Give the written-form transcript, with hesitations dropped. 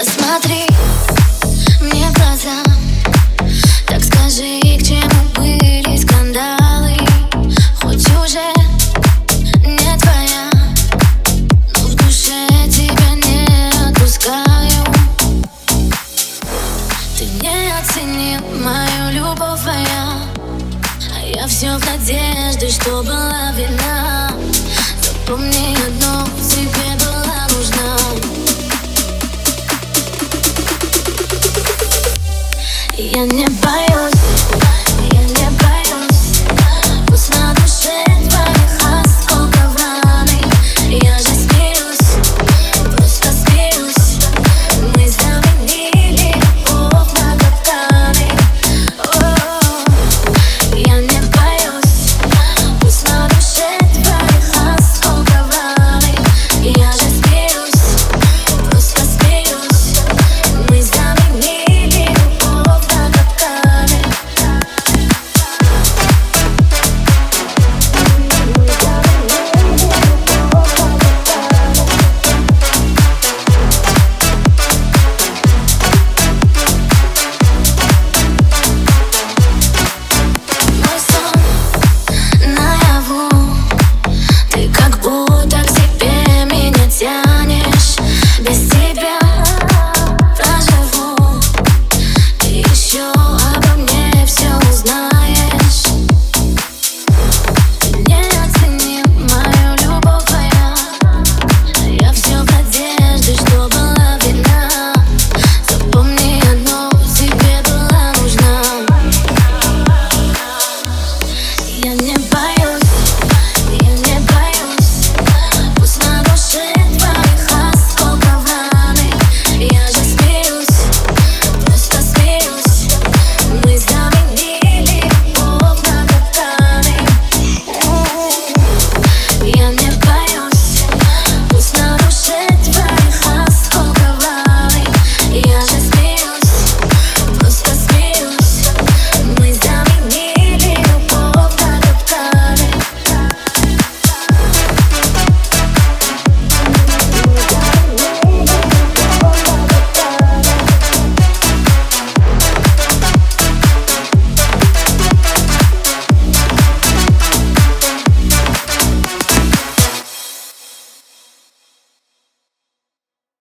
Посмотри мне в глаза, так скажи, к чему были скандалы. Хоть уже не твоя, но в душе тебя не отпускаю. Ты не оценил мою любовь, а я все в надежде, что была вина. Запомни одно, тебе была нужна. Я не боюсь.